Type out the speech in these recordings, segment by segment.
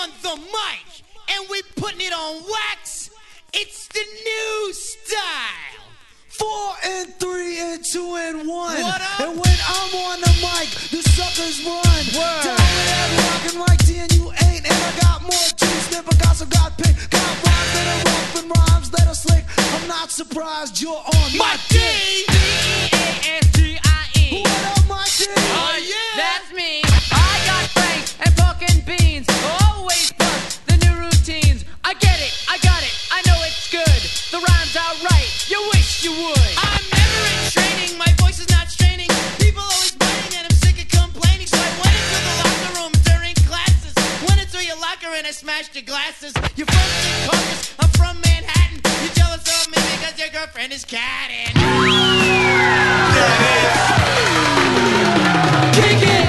on the mic, and we putting it on wax. It's the new style. 4 and 3 and 2 and 1. What up? And when I'm on the mic, the suckers run. Word. Down with that rockin' like D and you ain't. And I got more juice than Picasso got pink. Got rhymes that are rough and rhymes that are slick. I'm not surprised you're on my dick. D-E-A-S-T-I-E. What up, my D? Oh, yeah. That's me. I got Frank and pork and beans. Always plus the new routines. I get it, I got it, I know it's good. The rhymes are right, you wish you would. I'm never in training, my voice is not straining. People always biting and I'm sick of complaining. So I went into the locker room during classes. Went into your locker and I smashed your glasses. You're from Secaucus, I'm from Manhattan. You're jealous of me because your girlfriend is catting. Kick it!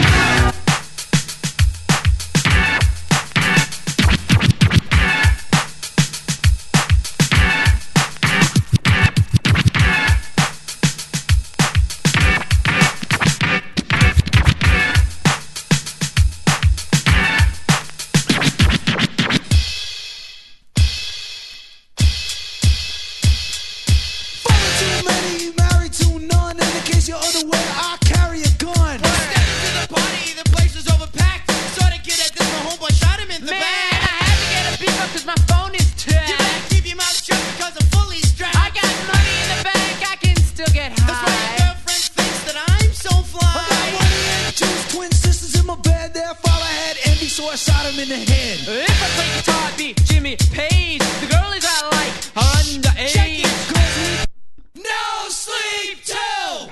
You're unaware, I carry a gun. Step into the party, the place was overpacked. Saw the kid at this, my homeboy shot him in the Man, back. I had to get a beef up cause my phone is tapped. You better keep your mouth shut because I'm fully strapped. I got money in the bank, I can still get high. That's why your girlfriend thinks that I'm so fly. I got money and juice, twin sisters in my bed. Their father had envy, so I shot him in the head. If I play guitar, I'd be Jimmy Page. The girlies I like are underage. Check it, girls. No sleep till.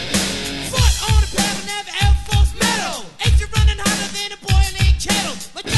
Foot on the pedal, never Air Force metal. Ain't you running hotter than a boiling kettle? Like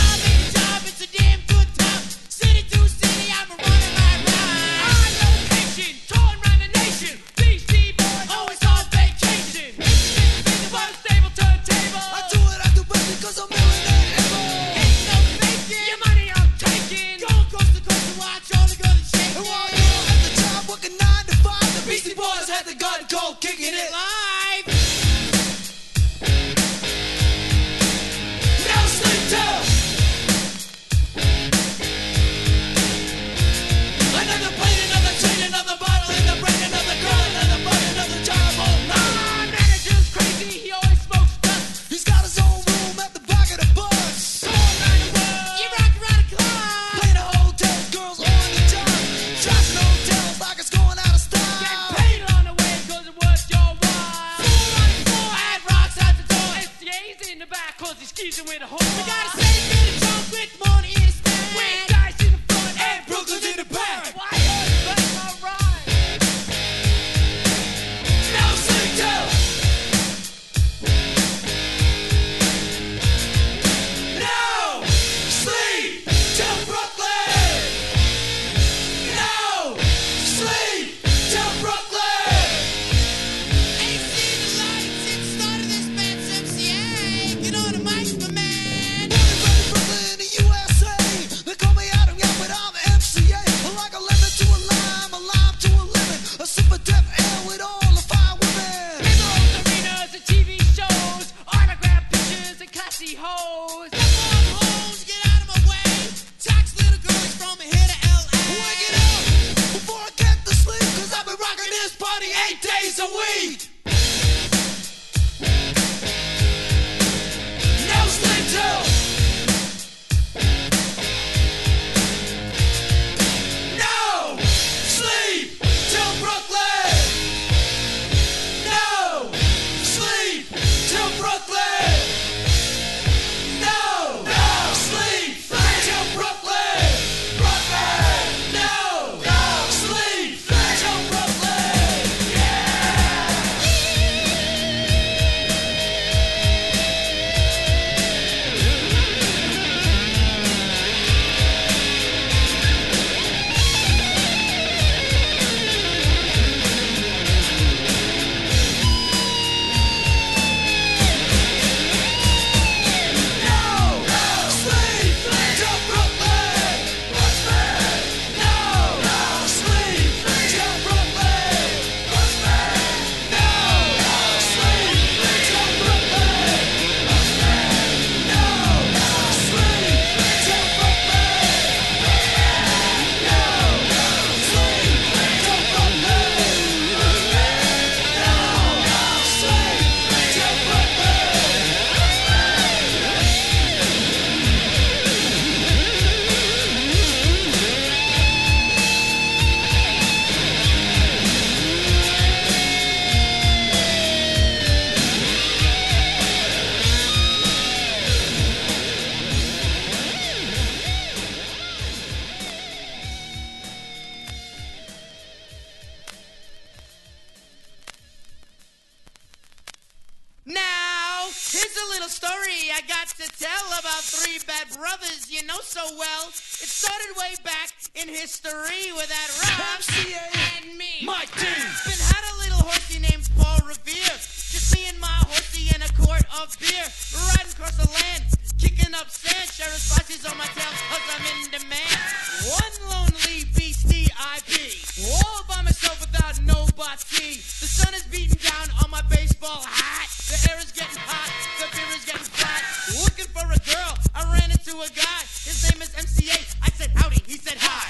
I got to tell about three bad brothers you know so well. It started way back in history with that Rob and me. Mike D. Been had a little horsey named Paul Revere. Just me and my horsey in a quart of beer. Riding across the land, kicking up sand. Sheriff Spotsy's on my tail cause I'm in demand. One lonely beastie I be. All by myself without nobody. The sun is beating down on my baseball hat. The air is getting hot, the beer is getting flat. Looking for a girl, I ran into a guy. His name is MCA. I said howdy, he said hi.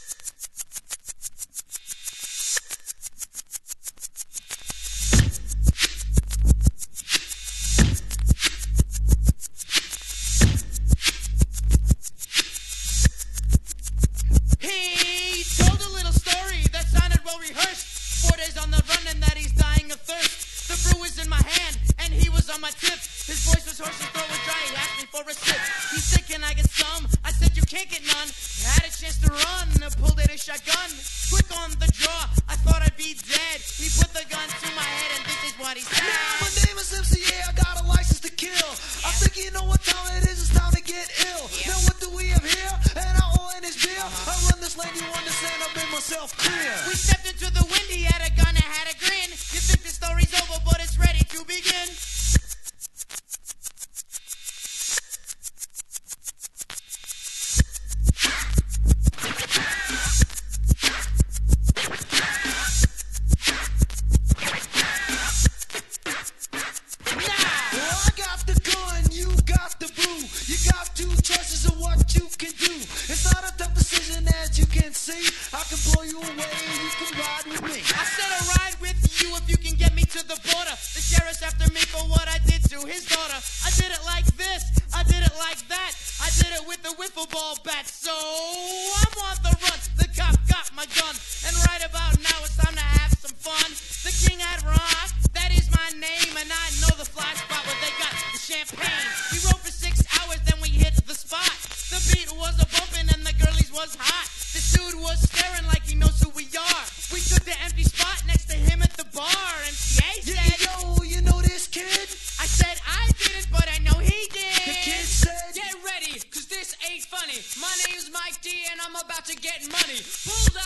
He told a little story that sounded well rehearsed. 4 days on the run and that he's dying of thirst. The brew was in my hand and he was on my tip. His voice was hoarse, his throat was dry. He asked me for a sip. He said, can I get some? I said, you can't get none. Had a chance to run, pulled out a shotgun. Quick on the draw, I thought I'd be dead. He put the gun to my head and this is what he said. Now my name is MCA, I got a license to kill. I think you know what time it is, it's time to get ill. Now what do we have here? And I oil in his beer. I run this lane, you understand, I've made myself clear. We stepped into the wind, he had a gun and had a grin. You think the story's over, but it's ready to begin. Well, I got the gun, you got the brew. You got two choices of what you can do. It's not a tough decision as you can see. I can blow you away, you can ride with me. I said I'll ride with you if you can get me to the border. The sheriff's after me for what I did to his daughter. I did it like this, I did it like that. I did it with a wiffle ball bat. So I'm on the run, the cop got my gun. And right about now it's time to have some fun. The king had rock, that is my name. And I know the fly spot where they got the champagne. We rode for 6 hours, then we hit the spot. The beat was a bumpin' and the girlies was hot. This dude was staring like he knows who we are. We took the empty spot next to him at the bar. MCA said, Yo, you know this kid? I said I didn't, but I know he did. The kid said, Get ready, cause this ain't funny. My name's Mike D and I'm about to get money. Pulled